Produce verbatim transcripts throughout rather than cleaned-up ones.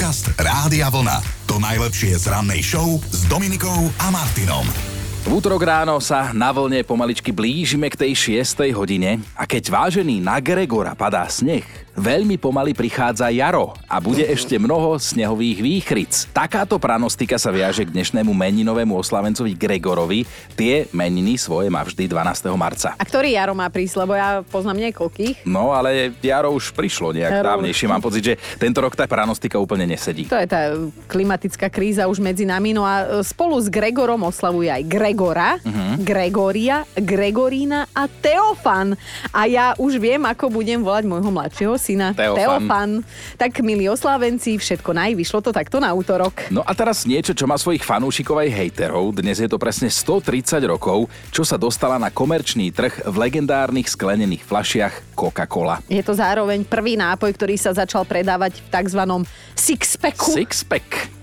Podcast Rádia Vlna. To najlepšie z rannej show s Dominikou a Martinom. V útorok ráno sa na Vlne pomaličky blížime k tej šiestej hodine a keď vážený na Gregora padá sneh, veľmi pomaly prichádza jaro a bude ešte mnoho snehových výchric. Takáto pranostika sa viaže k dnešnému meninovému oslavencovi Gregorovi. Tie meniny svoje má vždy dvanásteho marca. A ktorý jaro má prísť, lebo ja poznám niekoľkých. No, ale jaro už prišlo nejak Jaro. dávnejšie. Mám pocit, že tento rok tá pranostika úplne nesedí. To je tá klimatická kríza už medzi nami. No a spolu s Gregorom oslavuje aj Gregora, uh-huh. Gregória, Gregorína a Teofan. A ja už viem, ako budem volať môjho mladšieho syna. Teofan. Teofan. Tak, milí oslávenci, všetko naj, vyšlo to takto na útorok. No a teraz niečo, čo má svojich fanúšikov aj hejterov. Dnes je to presne stotridsať rokov, čo sa dostala na komerčný trh v legendárnych sklenených fľašiach Coca-Cola. Je to zároveň prvý nápoj, ktorý sa začal predávať v takzvanom six-packu. Six-pack.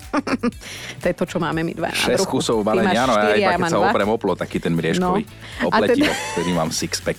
To je to, čo máme my dva na šesť bruchu. kusov Ty máš balenia, áno, ja štyri, iba ja keď mám sa dva. oprem oplo, taký ten mriežkový. No. Opletivo, A teda- vtedy mám six-pack.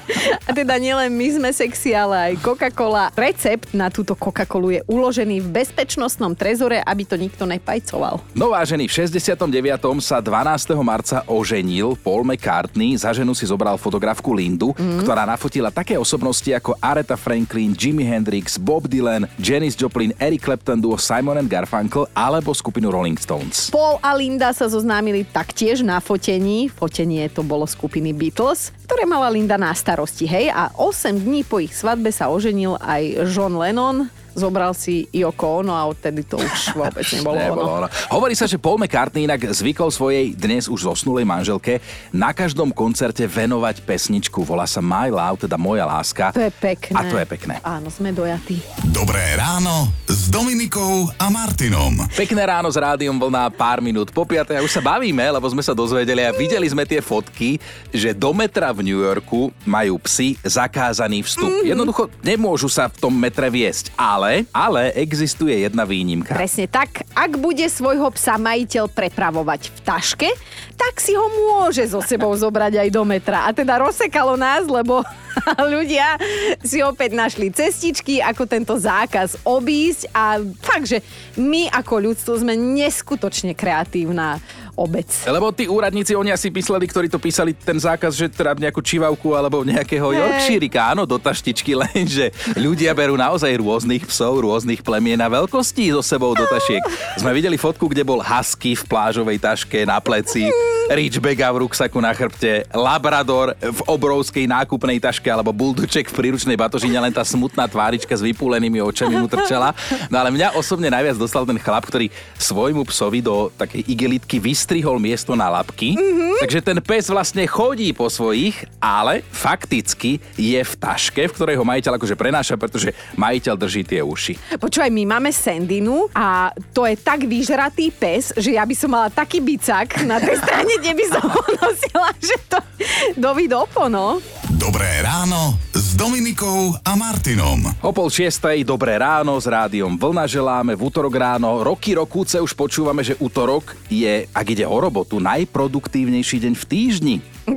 A teda nielen my sme sexy, ale aj Coca-Cola. Recept na túto Coca-Colu je uložený v bezpečnostnom trezore, aby to nikto nepajcoval. No vážený, v šesťdesiatom deviatom sa dvanásteho marca oženil Paul McCartney. Za ženu si zobral fotografku Lindu, mm. ktorá nafotila také osobnosti ako Aretha Franklin, Jimi Hendrix, Bob Dylan, Janis Joplin, Eric Clapton, duo Simon and Garfunkel alebo skupinu Rolling Stones. Paul a Linda sa zoznámili taktiež na fotení. Fotenie to bolo skupiny Beatles, ktoré mala Linda na starosti, hej. A osem dní po ich svadbe sa oženil aj John Lennon. Zobral si Yoko Ono a odtedy to už vôbec nebolo, Nebolo ono. ono. Hovorí sa, že Paul McCartney inak zvykol svojej dnes už zosnulej manželke na každom koncerte venovať pesničku. Volá sa My Love, teda Moja láska. To je pekné. A to je pekné. Áno, sme dojatí. Dobré ráno s Dominikou a Martinom. Pekné ráno s Rádiom Vlna, pár minút po piatej. A už sa bavíme, lebo sme sa dozvedeli a videli sme tie fotky, že do metra v New Yorku majú psi zakázaný vstup. Mm. Jednoducho nemôžu sa v tom metre viesť, ale, ale existuje jedna výnimka. Presne tak. Ak bude svojho psa majiteľ prepravovať v taške, tak si ho môže so sebou zobrať aj do metra. A teda rozsekalo nás, lebo ľudia si opäť našli cestičky, ako tento zákaz obísť a fakt, že my ako ľudstvo sme neskutočne kreatívna obec. Lebo tí úradníci, oni asi písali, ktorí to písali, ten zákaz, že teda nejakú čivavku alebo nejakého Hey. Yorkshireka, áno, do taštičky, lenže ľudia berú naozaj rôznych psov, rôznych plemien a veľkostí so sebou do tašiek. Sme videli fotku, kde bol husky v plážovej taške na pleci, ridgebacka v ruksaku na chrbte, labrador v obrovskej nákupnej taške alebo buldoček v príručnej batožine, len tá smutná tvárička s vypúlenými očami mu trčala. No ale mňa osobne najviac dostal ten chlap, ktorý svojmu psovi do takej igelitky vystrihol miesto na labky. Mm-hmm. Takže ten pes vlastne chodí po svojich, ale fakticky je v taške, v ktorej ho majiteľ akože prenáša, pretože majiteľ drží tie uši. Počúvaj, my máme Sandinu a to je tak vyžratý pes, že ja by som mala taký bicak na tej strane, kde by som ho nosila, že to dovi dopo, no. Dobré ráno s Dominikou a Martinom. O pol šiestej, dobré ráno, s Rádiom Vlna želáme v útorok ráno. Roky, rokúce už počúvame, že útorok je, ak ide o robotu, najproduktívnejší deň v týždni.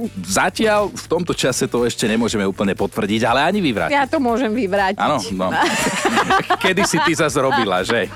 Zatiaľ v tomto čase to ešte nemôžeme úplne potvrdiť, ale ani vyvrátiť. Ja to môžem vyvrátiť. Áno, no. Kedy si ty zas robila, že?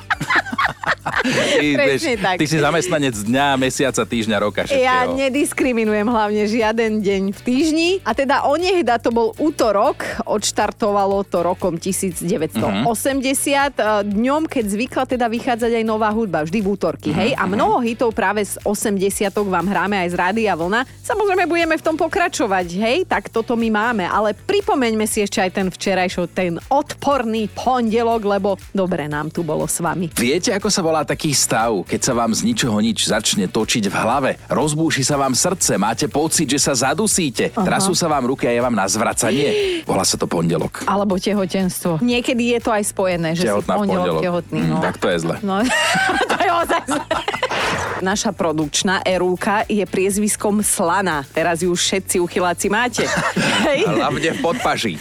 Ty, vieš, tak. ty si zamestnanec dňa, mesiaca, týždňa, roka, všetkého. Ja nediskriminujem hlavne žiaden deň v týždni. A teda onehda to bol útorok, odštartovalo to rokom devätnásťstoosemdesiat. Uh-huh. Dňom, keď zvykla teda vychádzať aj nová hudba, vždy v útorky, hej? A mnoho hitov práve z osemdesiatok vám hráme aj z Rádia Vlna. Samozrejme budeme v tom pokračovať, hej? Tak toto my máme, ale pripomeňme si ešte aj ten včerajšok, ten odporný pondelok, lebo dobre nám tu bolo s vami. Viete, ako sa volá taký stav, keď sa vám z ničoho nič začne točiť v hlave? Rozbúši sa vám srdce, máte pocit, že sa zadusíte, Aha. trasú sa vám ruky a je vám na zvracanie? Volá sa to pondelok. Alebo tehotenstvo. Niekedy je to aj spojené, že Tehotná si v pondelok pondelok. tehotný. No. Mm, tak to je zle. No, to je ozaj zle. Naša produkčná Erúka je priezviskom Slana. Teraz ju všetci uchyláci máte. Hej. Hlavne v podpaží.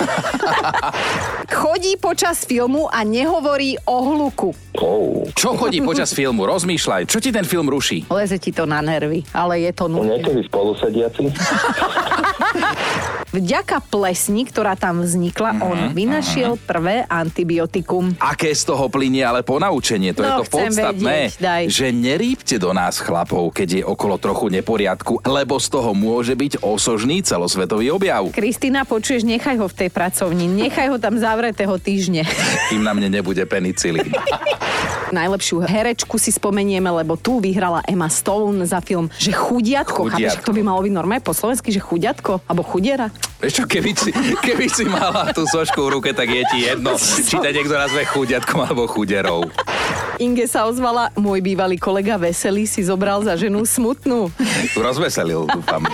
Chodí počas filmu a nehovorí o hluku. Oh. Čo chodí počas filmu? Rozmýšľaj. Čo ti ten film ruší? Leze ti to na nervy, ale je to nutné. Niekedy spolusediaci. vďaka plesni, ktorá tam vznikla, mm-hmm. on vynašiel mm-hmm. prvé antibiotikum. Aké z toho plynie ale ponaučenie? To no, je to podstatné, vedieť, že nerýpte do nás chlapov, keď je okolo trochu neporiadku, lebo z toho môže byť osožný celosvetový objav. Kristína, počuješ, nechaj ho v tej pracovni, nechaj ho tam zavretého týždne. Kým na mne nebude penicilín. Najlepšiu herečku si spomenieme, lebo tu vyhrala Emma Stone za film, že chudiatko. Chápeš, to by malo byť normálne po slovensky, že chudiatko? Alebo chudiera? Vieš čo, keby si, keby si mala tú sošku v ruke, tak je ti jedno, či ťa niekto nazve chudiatkom alebo chuderou. Inge sa ozvala, môj bývalý kolega Veselý si zobral za ženu smutnú. Rozveselil, dúfam.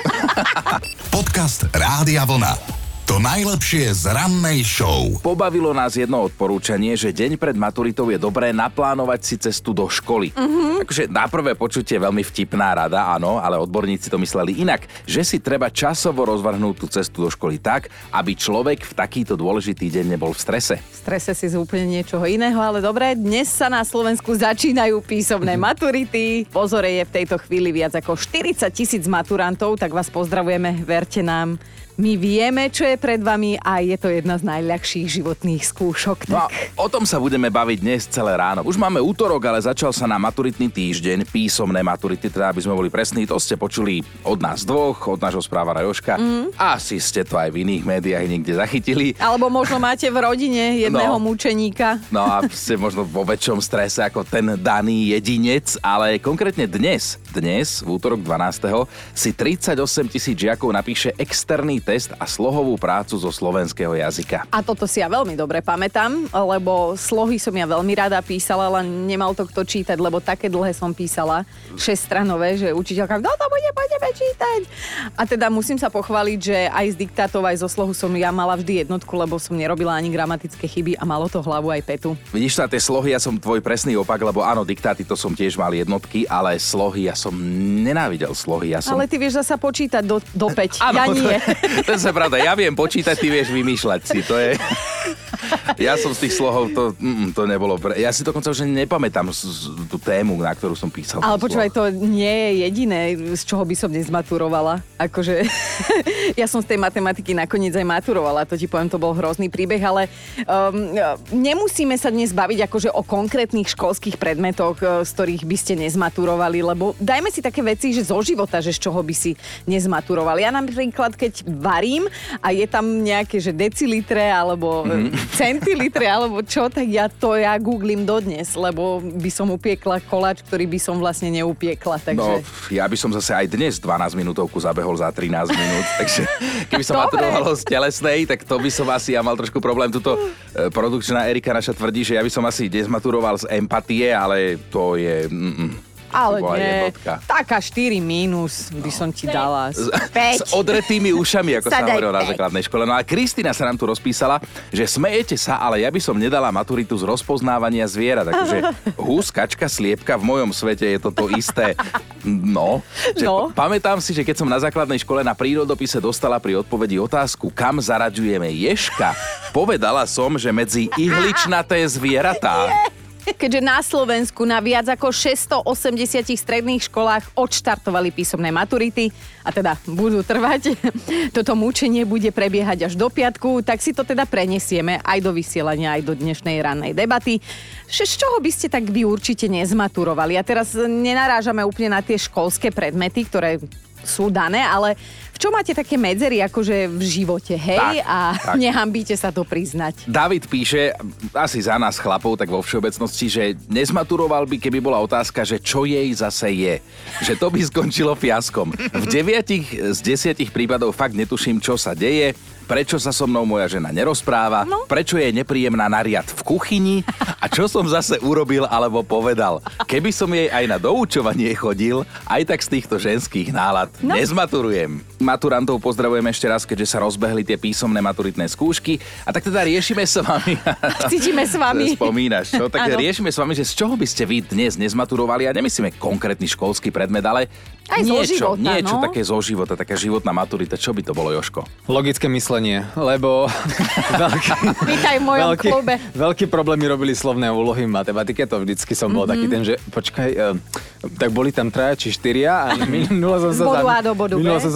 Podcast Rádia Vlna. To najlepšie z rannej show. Pobavilo nás jedno odporúčanie, že deň pred maturitou je dobré naplánovať si cestu do školy. Uh-huh. Takže na prvé počutie veľmi vtipná rada, áno, ale odborníci to mysleli inak, že si treba časovo rozvrhnúť tú cestu do školy tak, aby človek v takýto dôležitý deň nebol v strese. V strese si z úplne niečoho iného, ale dobre, dnes sa na Slovensku začínajú písomné maturity. V pozore je v tejto chvíli viac ako štyridsať tisíc maturantov, tak vás pozdravujeme, verte nám. My vieme, čo je pred vami a je to jedna z najľahších životných skúšok. Tak... No o tom sa budeme baviť dnes celé ráno. Už máme útorok, ale začal sa na maturitný týždeň, písomné maturity, teda aby sme boli presní. To ste počuli od nás dvoch, od nášho správara Jožka. Mm. Asi ste to aj v iných médiách niekde zachytili. Alebo možno máte v rodine jedného no, mučeníka. No a ste možno vo väčšom strese ako ten daný jedinec, ale konkrétne dnes, dnes, v útorok dvanásteho si tridsaťosem tisíc žiakov napíše externý test a slohovú prácu zo slovenského jazyka. A toto si ja veľmi dobre pamätám, lebo slohy som ja veľmi rada písala, ale nemal to kto čítať, lebo také dlhé som písala, šeststranové, že učiteľka, no to bude, budeme čítať. A teda musím sa pochváliť, že aj z diktátov, aj zo slohu som ja mala vždy jednotku, lebo som nerobila ani gramatické chyby a malo to hlavu aj petu. Vidíš sa, tie slohy, ja som tvoj presný opak, lebo áno, diktáty to som tiež mal jednotky, ale slohy, ja som nenávidel slohy. Ja som... Ale ty vieš zasa počítať do, do päť, ja nie. To je pravda, ja viem počítať, ty vieš vymýšľať si, to je... Ja som z tých slohov, to, mm, to nebolo... Pre... Ja si dokonca už nepamätám z, z, tú tému, na ktorú som písal. Ale počúvaj, to nie je jediné, z čoho by som nezmaturovala. Akože, ja som z tej matematiky nakoniec aj maturovala, to ti poviem, to bol hrozný príbeh, ale um, nemusíme sa dnes baviť akože o konkrétnych školských predmetoch, z ktorých by ste nezmaturovali, lebo dajme si také veci, že zo života, že z čoho by si nezmaturovali. Ja napríklad, keď varím a je tam nejaké, že decilitre alebo mm-hmm. centilitre alebo čo, tak ja to ja googlím dodnes, lebo by som upiekla koláč, ktorý by som vlastne neupiekla. Takže... No, ja by som zase aj dnes dvanásť minútovku zabehol za trinásť minút, takže keby som maturovalo z telesnej, tak to by som asi ja mal trošku problém. Tuto e, produkčná Erika naša tvrdí, že ja by som asi nezmaturoval z empatie, ale to je... Mm-mm. Ale nie, jednotka. Taká štyri mínus by som ti dala. päť. S odretými ušami, ako sa hovorilo na základnej škole. No a Kristína sa nám tu rozpísala, že smejete sa, ale ja by som nedala maturitu z rozpoznávania zvierat. Takže hus, kačka, sliepka, v mojom svete je to to isté. No, že no. Pamätám si, že keď som na základnej škole na prírodopise dostala pri odpovedi otázku, kam zaraďujeme ježka, povedala som, že medzi ihličnaté zvieratá. Keďže na Slovensku na viac ako šesťstoosemdesiat stredných školách odštartovali písomné maturity a teda budú trvať, toto mučenie bude prebiehať až do piatku, tak si to teda prenesieme aj do vysielania, aj do dnešnej rannej debaty. Z čoho by ste tak vy určite nezmaturovali? A teraz nenarážame úplne na tie školské predmety, ktoré sú dané, ale v čom máte také medzery akože v živote, hej? Tak, a tak. Nehambíte sa to priznať. David píše, asi za nás chlapov, tak vo všeobecnosti, že nezmaturoval by, keby bola otázka, že čo jej zase je. Že to by skončilo fiaskom. V deviatich z desiatich prípadov fakt netuším, čo sa deje, prečo sa so mnou moja žena nerozpráva, no? Prečo je nepríjemná na riad v kuchyni a čo som zase urobil alebo povedal. Keby som jej aj na doučovanie chodil, aj tak z týchto ženských nálad no. nezmaturujem. Maturantov pozdravujem ešte raz, keďže sa rozbehli tie písomné maturitné skúšky. A tak teda riešime s vami. Cítime s vami. Spomínaš, čo? Tak riešime s vami, že z čoho by ste vy dnes nezmaturovali. A nemyslíme konkrétny školský predmet, ale aj niečo, zo života, niečo no? také zo života, taká životná maturita. Čo by to bolo, Jožko? Logické myslenie, lebo veľký, Vítaj v mojom veľký, klube. Veľký problém mi robili slovné úlohy v matematike, to vždycky som bol mm-hmm. taký ten, že počkaj, uh, tak boli tam traja či štyria a minulo som sa, zam, minulo som sa zamýšľal,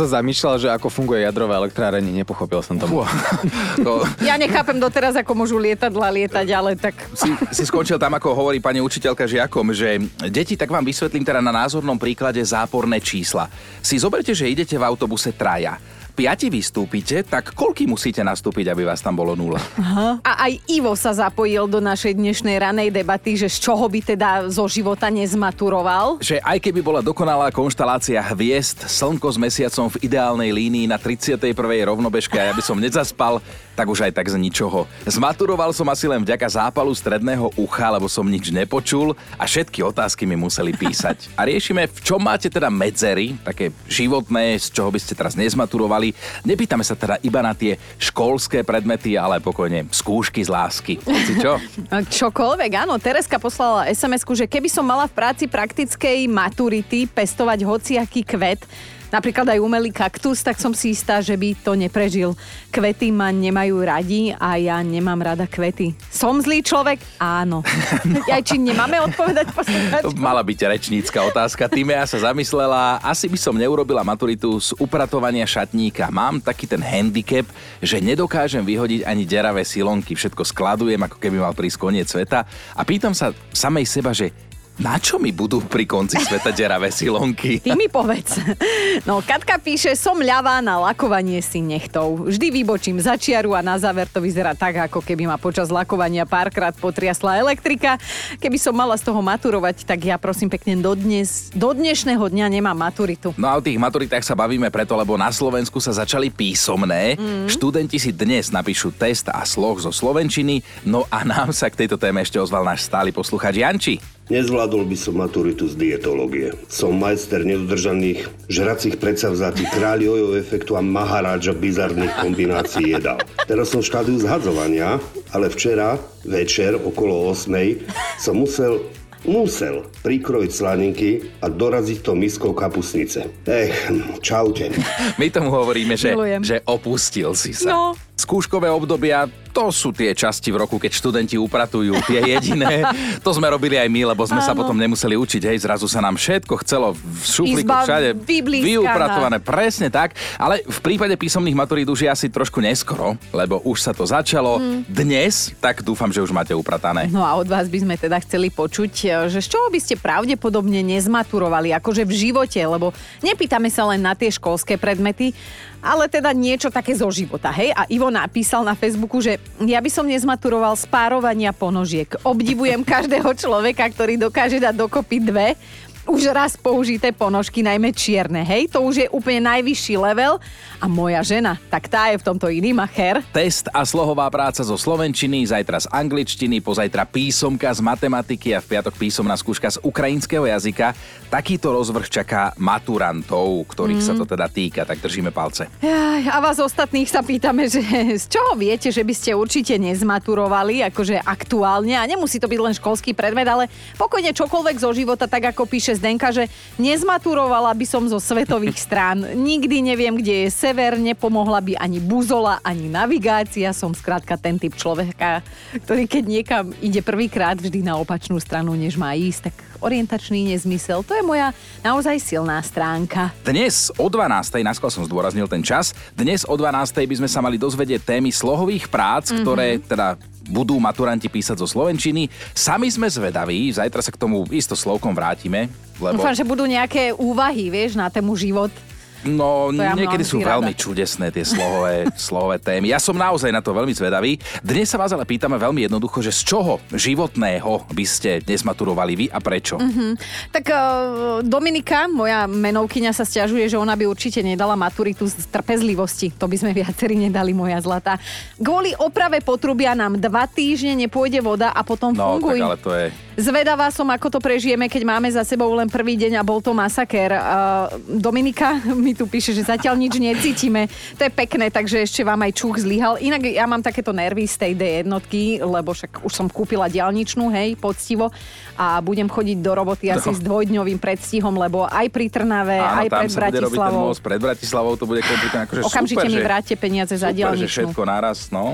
rozmýšľal, že ako funguje jadrové elektrárenie, nepochopil som to. to... Ja nechápem doteraz, ako môžu lietadla lietať, ale tak... Si, si skončil tam, ako hovorí pani učiteľka žiakom, že deti, tak vám vysvetlím teda na názornom príklade záporné čísla. Si zoberte, že idete v autobuse traja. Piati vystúpite, tak koľky musíte nastúpiť, aby vás tam bolo nula? Aha. A aj Ivo sa zapojil do našej dnešnej ranej debaty, že z čoho by teda zo života nezmaturoval. Že aj keby bola dokonalá konštalácia hviezd, slnko s mesiacom v ideálnej línii na tridsiatej prvej rovnobežke a ja by som nezaspal, tak už aj tak z ničoho. Zmaturoval som asi len vďaka zápalu stredného ucha, lebo som nič nepočul a všetky otázky mi museli písať. A riešime, v čom máte teda medzery, také životné, z čoho by ste teraz nezmaturovali. Nepýtame sa teda iba na tie školské predmety, ale pokojne skúšky z lásky. Si čo? Čokoľvek, áno. Tereska poslala es em esku, že keby som mala v práci praktickej maturity pestovať hociaký kvet, napríklad aj umelý kaktus, tak som si istá, že by to neprežil. Kvety ma nemajú radi a ja nemám rada kvety. Som zlý človek? Áno. No. Aj či nemáme odpovedať poslucháčku? To mala byť rečnícka otázka. Týmea sa zamyslela, asi by som neurobila maturitu z upratovania šatníka. Mám taký ten handicap, že nedokážem vyhodiť ani deravé silonky. Všetko skladujem, ako keby mal prísť koniec sveta. A pýtam sa samej seba, že na čo mi budú pri konci sveta deravé silonky? Ty mi povedz. No, Katka píše, som ľavá na lakovanie si nechtov. Vždy vybočím za čiaru a na záver to vyzerá tak, ako keby ma počas lakovania párkrát potriasla elektrika. Keby som mala z toho maturovať, tak ja prosím pekne do, dnes, do dnešného dňa nemám maturitu. No a o tých maturitách sa bavíme preto, lebo na Slovensku sa začali písomné. Mm. Študenti si dnes napíšu test a sloh zo slovenčiny. No a nám sa k tejto téme ešte ozval náš stály poslucháč Janči. Nezvládol by som maturitu z dietológie. Som majster nedodržaných, žracích predsavzatí, kráľ jojo efektu a maharadža bizarných kombinácií jedál. Teraz som v štádiu zhadzovania, ale včera večer okolo osmej som musel musel prikrojiť slaninky a doraziť to miskou kapusnice. Ech, čaute. My tomu hovoríme, že, že opustil si sa. No. Skúškové obdobia, to sú tie časti v roku, keď študenti upratujú, tie jediné. To sme robili aj my, lebo sme Áno. sa potom nemuseli učiť, hej, zrazu sa nám všetko chcelo v šuflíku všade vyupratované, presne tak. Ale v prípade písomných maturít už je asi trošku neskoro, lebo už sa to začalo hmm. dnes, tak dúfam, že už máte upratané. No a od vás by sme teda chceli počuť, že z čoho by ste pravdepodobne nezmaturovali, akože v živote, lebo nepýtame sa len na tie školské predmety, ale teda niečo také zo života, hej? A Ivo napísal na Facebooku, že ja by som nezmaturoval z párovania ponožiek. Obdivujem každého človeka, ktorý dokáže dať dokopy dve už raz použité ponožky, najmä čierne, hej? To už je úplne najvyšší level. A moja žena, tak tá je v tomto iný macher. Test a slohová práca zo slovenčiny, zajtra z angličtiny, pozajtra písomka z matematiky a v piatok písomná skúška z ukrajinského jazyka. Takýto rozvrh čaká maturantov, ktorých mm. sa to teda týka, tak držíme palce. A vás ostatných sa pýtame, že z čoho viete, že by ste určite nezmaturovali, akože aktuálne, a nemusí to byť len školský predmet, ale pokojne čokoľvek zo života, tak ako píše Zdenka, že nezmaturovala by som zo svetových strán. Nikdy neviem, kde je sever, nepomohla by ani buzola, ani navigácia. Som skrátka ten typ človeka, ktorý keď niekam ide prvýkrát vždy na opačnú stranu, než má ísť, tak orientačný nezmysel. To je moja naozaj silná stránka. Dnes o dvanástej, naskôr som zdôraznil ten čas, dnes o dvanástej by sme sa mali dozvedieť témy slohových prác, mm-hmm. ktoré teda budú maturanti písať zo slovenčiny. Sami sme zvedaví, zajtra sa k tomu isto slovkom vrátime. Lebo... Dúfam, že budú nejaké úvahy, vieš, na tému život. No, ja niekedy sú rada. Veľmi čudesné tie slohové, slohové témy. Ja som naozaj na to veľmi zvedavý. Dnes sa vás ale pýtame veľmi jednoducho, že z čoho životného by ste nezmaturovali vy a prečo? Mm-hmm. Tak uh, Dominika, moja menovkyňa, sa sťažuje, že ona by určite nedala maturitu z trpezlivosti. To by sme viacerí nedali, moja zlatá. Kvôli oprave potrubia nám dva týždne nepôjde voda a potom no, funguj. No, tak ale to je... Zvedavá som, ako to prežijeme, keď máme za sebou len prvý deň a bol to masakér. Uh, Dominika mi tu píše, že zatiaľ nič necítime. To je pekné, takže ešte vám aj čuch zlyhal. Inak ja mám takéto nervy z tej dé jednotky, lebo však už som kúpila diaľničnú, hej, poctivo, a budem chodiť do roboty asi no. s dvojdňovým predstihom, lebo aj pri Trnave, áno, aj pred Bratislavou. Most, pred Bratislavou to bude kompletne akože okamžite super, mi vráte peniaze za super, diaľničnú. Že všetko naraz, no.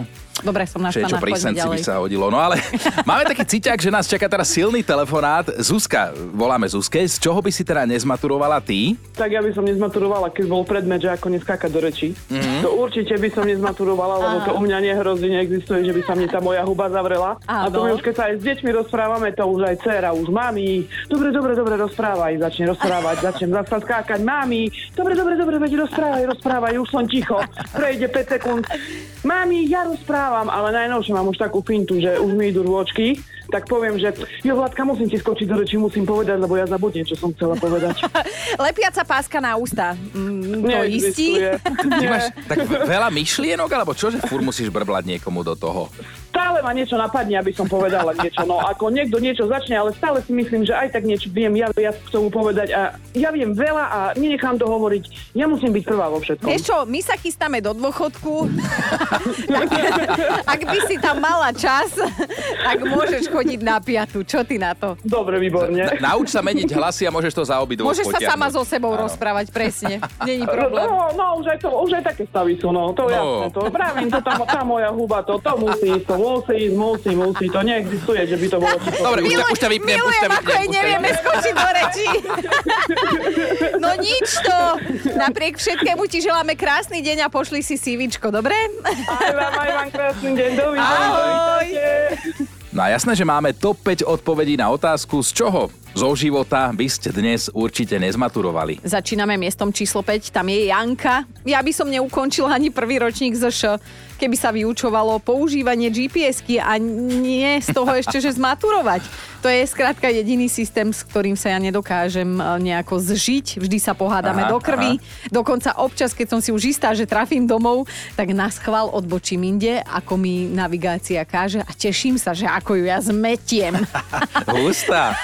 Dobre, som naštvaná. Čo pri senci by sa hodilo. No ale máme taký ciťák, že nás čaká teraz silný telefonát. Zuzka, voláme Zuzke. Z čoho by si teda nezmaturovala ty? Tak ja by som nezmaturovala, keď bol predmet, že ako neskákať do rečí. Mm-hmm. To určite by som nezmaturovala, lebo to u mňa nehrozí, neexistuje, že by sa mi tá moja huba zavrela. Áno. A to my už keď sa aj s deťmi rozprávame, to už aj dcéra, už mami, dobre, dobre, dobre, rozprávaj, začne rozprávať, začnem zasa skákať, mami, dobre, dobre, dobre, veď rozprávaj, rozprávaj, už som ticho, prejde päť sekúnd. Mami, ja rozprávam, ale najnovšie mám už takú fintu, že už mi idú rôčky, tak poviem, že jo, Vládka, musím ti skočiť do reči, musím povedať, lebo ja zabudnem, čo som chcela povedať. Lepiaca páska na ústa. Mm, to istí? Ty máš tak veľa myšlienok, alebo čo, že furt musíš brblať niekomu do toho? Stále ma niečo napadne, aby som povedala niečo. No ako niekto niečo začne, ale stále si myslím, že aj tak niečo viem ja viac k tomu povedať a ja viem veľa a nenechám to hovoriť. Ja musím byť prvá vo všetkom. Vieš čo, my sa chystáme do dôchodku. ak, ak by si tam mala čas, tak môžeš chodiť na piatu. Čo ty na to? Dobre, výborne. Na, nauč sa meniť hlasy a môžeš to za obidvoch Môžeš potiahnuť. sa sama so sebou Áno. rozprávať, presne. Není problém. No, no už, aj to, už aj také stavy sú, no. To no. jasné. To pravím, to tam, tá moja huba, to, to musí ísť, to musí ísť, musí, musí. To neexistuje, že by to bolo... Dobre, už ťa, už ťa vypnem, už ťa vypnem. Ako aj nevieme skočiť do rečí. No nič to. Napriek všetkému ti želáme krásny deň a pošli si sívičko, dobre? Aj vám, aj vám krásny deň. Dovidenia. Ahoj. No a jasné, že máme top päť odpovedí na otázku, z čoho zo života by ste dnes určite nezmaturovali. Začíname miestom číslo päť, tam je Janka. Ja by som neukončila ani prvý ročník zet š, keby sa vyučovalo používanie gé pé esky a nie z toho ešte, že zmaturovať. To je skrátka jediný systém, s ktorým sa ja nedokážem nejako zžiť. Vždy sa pohádame aha, do krvi. Aha. Dokonca občas, keď som si už istá, že trafím domov, tak na schvál odbočím inde, ako mi navigácia káže a teším sa, že ako ju ja zmetiem. Hustá.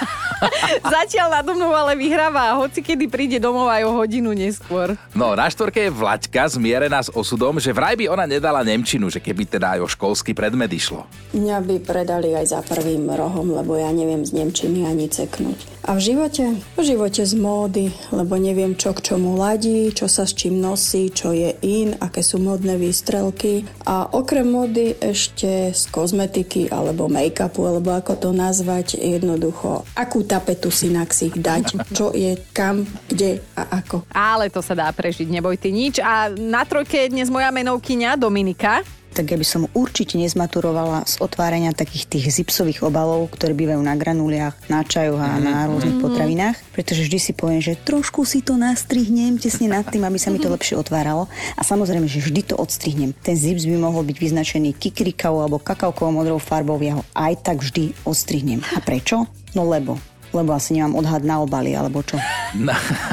Zatiaľ nado mnou ale vyhráva a hoci kedy príde domov aj o hodinu neskôr. No, na štvorke je Vlaďka zmierená s osudom, že vraj by ona nedala nemčinu, že keby teda aj o školský predmet išlo. Mňa by predali aj za prvým rohom, lebo ja neviem z nemčiny ani ceknúť. A v živote? V živote z módy, lebo neviem, čo k čomu ladí, čo sa s čím nosí, čo je in, aké sú modné výstrelky. A okrem módy ešte z kozmetiky alebo make-upu, alebo ako to nazvať, jednoducho, akú tapetu si na ksich dať, čo je kam, kde a ako. Ale to sa dá prežiť, neboj ty nič. A na trojke je dnes moja menovkyňa Dominika. Tak ja by som určite nezmaturovala z otvárania takých tých zipsových obalov, ktoré bývajú na granuliach, na čajoch a na rôznych potravinách, pretože vždy si poviem, že trošku si to nastrihnem tesne nad tým, aby sa mi to lepšie otváralo. A samozrejme, že vždy to odstrihnem. Ten zips by mohol byť vyznačený kikrikavou alebo kakaukovou modrou farbou, ja ho aj tak vždy odstrihnem. A prečo? No lebo Lebo asi nemám odhad na obaly, alebo čo? Na...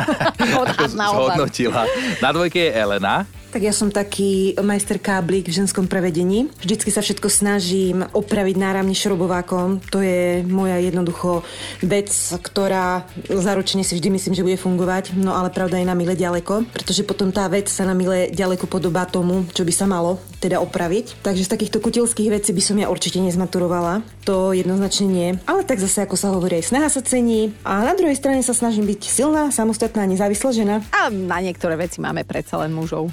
odhad na obaly. Zhodnotila. Na dvojke je Elena. Tak ja som taký majster káblik v ženskom prevedení. Vždycky sa všetko snažím opraviť náramne šrobovákom. To je moja jednoducho vec, ktorá zaručene si vždy myslím, že bude fungovať. No ale pravda je na mile ďaleko, pretože potom tá vec sa na mile ďaleko podobá tomu, čo by sa malo teda opraviť. Takže z takýchto kutilských vecí by som ja určite nezmaturovala. To jednoznačne nie. Ale tak zase, ako sa hovorí, aj snaha sa cení. A na druhej strane sa snažím byť silná, samostatná, nezávislá žena. A na niektoré veci máme predsa len mužov.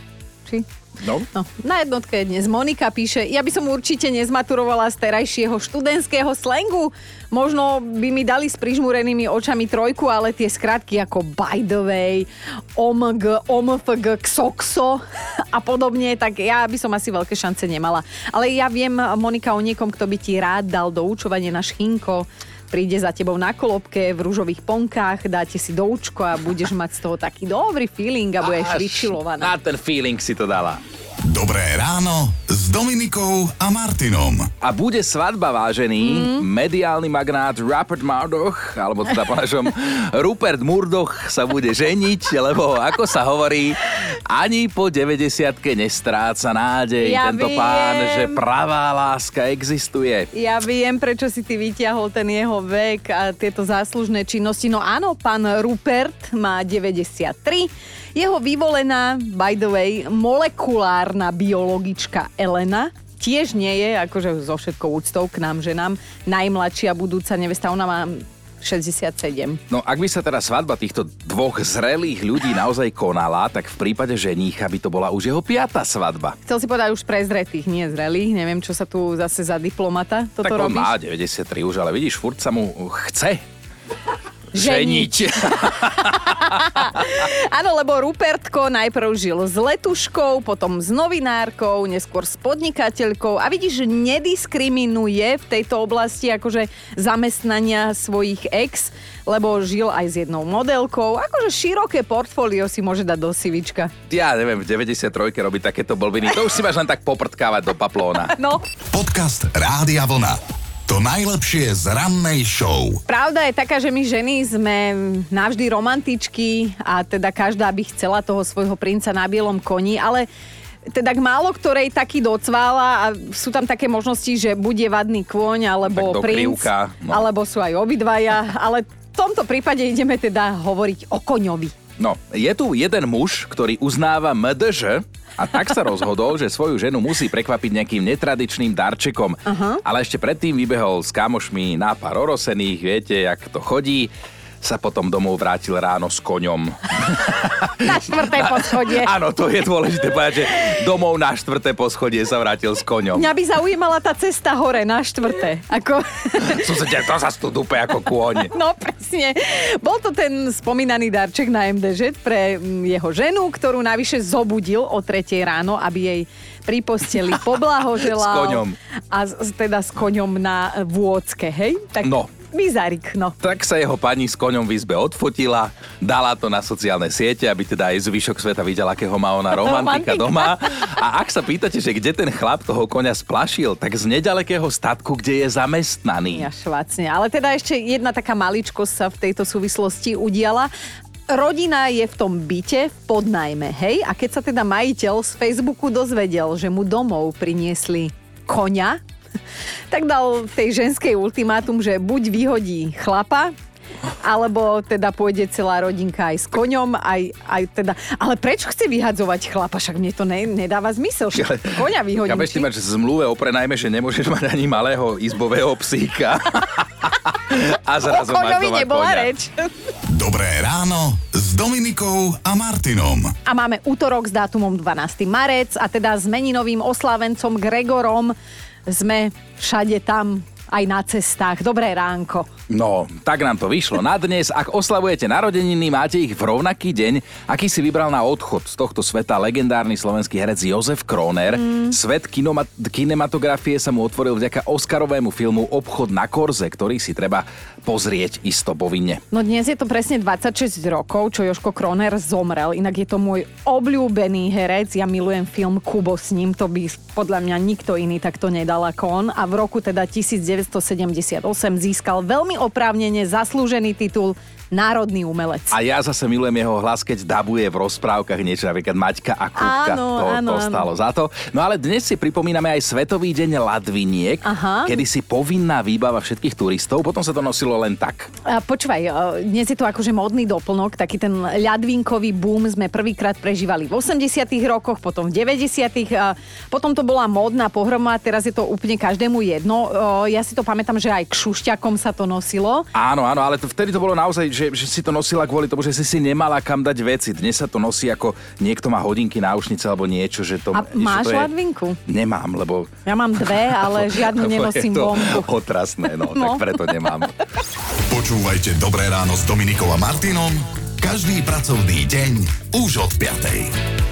No. No, na jednotke je dnes Monika píše, ja by som určite nezmaturovala z terajšieho študentského slangu. Možno by mi dali s prižmúrenými očami trojku, ale tie skratky ako by the way, omg, omfg, xoxo a podobne, tak ja by som asi veľké šance nemala. Ale ja viem, Monika, o niekom, kto by ti rád dal doučovanie na šchinko, príde za tebou na kolobke v ružových ponkách, dáte si doučko a budeš mať z toho taký dobrý feeling a budeš vyčilovaná. Na ten feeling si to dala. Dobré ráno s Dominikou a Martinom. A bude svadba, vážený, mm. mediálny magnát Rupert Murdoch, alebo teda po našom Rupert Murdoch sa bude ženiť, lebo ako sa hovorí, ani po deväťdesiatke nestráca nádej ja tento viem. Pán, že pravá láska existuje. Ja viem, prečo si ty vyťahol ten jeho vek a tieto záslužné činnosti. No áno, pán Rupert má deväťdesiattri. Jeho vyvolená, by the way, molekulárna biologička Elena tiež nie je, akože so všetkou úctou k nám ženám, najmladšia budúca nevesta. Ona má šesťdesiatsedem. No ak by sa teda svadba týchto dvoch zrelých ľudí naozaj konala, tak v prípade ženícha by to bola už jeho piata svadba. Chcel si povedať už prezretých, nie zrelých. Neviem, čo sa tu zase za diplomata toto tak robíš. Tak on má deväťdesiattri už, ale vidíš, furt sa mu chce ženiť. Áno, lebo Rupertko najprv žil s letuškou, potom s novinárkou, neskôr s podnikateľkou a vidíš, že nediskriminuje v tejto oblasti akože zamestnania svojich ex, lebo žil aj s jednou modelkou. Akože široké portfólio si môže dať do sivička. Ja neviem, v deväťdesiattri robiť takéto blbiny, to už si máš len tak poprtkávať do paplóna. No. Podcast Rádia Vlna. To najlepšie z rannej show. Pravda je taká, že my ženy sme navždy romantičky a teda každá by chcela toho svojho princa na bielom koni, ale teda k málo ktorej taký docvála a sú tam také možnosti, že bude vadný kôň alebo princ, krivka, no. Alebo sú aj obidvaja, ale v tomto prípade ideme teda hovoriť o koňovi. No, je tu jeden muž, ktorý uznáva em dé žé a tak sa rozhodol, že svoju ženu musí prekvapiť nejakým netradičným darčekom. Uh-huh. Ale ešte predtým vybehol s kamošmi na pár orosených, viete, jak to chodí. Sa potom domov vrátil ráno s koňom. Na štvrté poschodie. Áno, to je dôležité povedať, že domov na štvrté poschodie sa vrátil s koňom. Mňa by zaujímala tá cesta hore na štvrté. Ako... Susede, to sa tu dupe ako kôň. No presne. Bol to ten spomínaný darček na em dé žé pre jeho ženu, ktorú navyše zobudil o tretej ráno, aby jej pri posteli poblahoželal. S koňom. A teda s koňom na vôcke, hej? Tak... No. Bizárik, no. Tak sa jeho pani s koňom v izbe odfotila, dala to na sociálne siete, aby teda aj zvyšok sveta videl, akého má ona romantika doma. A ak sa pýtate, že kde ten chlap toho koňa splašil, tak z nedalekého statku, kde je zamestnaný. Ja švácne. Ale teda ešte jedna taká maličkosť sa v tejto súvislosti udiala. Rodina je v tom byte v podnajme, hej? A keď sa teda majiteľ z Facebooku dozvedel, že mu domov priniesli koňa, tak dal tej ženskej ultimátum, že buď vyhodí chlapa, alebo teda pôjde celá rodinka aj s koňom, aj, aj teda... Ale prečo chce vyhadzovať chlapa? Však mne to ne, nedáva zmysel. Koňa vyhodí. Chápeš, ty máš v zmluve o prenajme, že nemôžeš mať ani malého izbového psíka. A zrazu o koňovi nebola koňa. Reč. Dobré ráno s Dominikou a Martinom. A máme útorok s dátumom dvanásteho marca a teda s meninovým oslávencom Gregorom sme všade tam, aj na cestách. Dobré ránko. No, tak nám to vyšlo na dnes. Ak oslavujete narodeniny, máte ich v rovnaký deň, aký si vybral na odchod z tohto sveta legendárny slovenský herec Jozef Kroner. Mm. Svet kinoma- kinematografie sa mu otvoril vďaka Oscarovému filmu Obchod na korze, ktorý si treba pozrieť isto povinne. No dnes je to presne dvadsaťšesť rokov, čo Jožko Kroner zomrel. Inak je to môj obľúbený herec. Ja milujem film Kubo s ním. To by podľa mňa nikto iný takto nedal ako on. A v roku teda devätnásťstosedemdesiatosem získal veľmi oprávnene zaslúžený titul národný umelec. A ja zase milujem jeho hlas, keď dabuje v rozprávkach niečo, napríklad Maťka a Kúbka. Áno, to, áno, to stalo áno. za to. No ale dnes si pripomíname aj Svetový deň ladviniek, Aha. kedy si povinná výbava všetkých turistov, potom sa to nosilo len tak. A počúvaj, dnes je to akože módny doplnok, taký ten ľadvinkový boom sme prvýkrát prežívali v osemdesiatych rokoch, potom v deväťdesiatych potom to bola módna pohroma, teraz je to úplne každému jedno. Ja si to pamätám, že aj k šušťakom sa to nosilo. Áno, áno, ale to, vtedy to bolo naozaj, že, že si to nosila kvôli tomu, že si si nemala kam dať veci. Dnes sa to nosí ako niekto má hodinky, náušnice alebo niečo. Že to, A máš to je... ladvinku? Nemám, lebo... Ja mám dve, ale žiadnu nenosím vonku. Je to otrasné, no, no, tak preto nemám. Počúvajte Dobré ráno s Dominikou a Martinom každý pracovný deň už od piatej.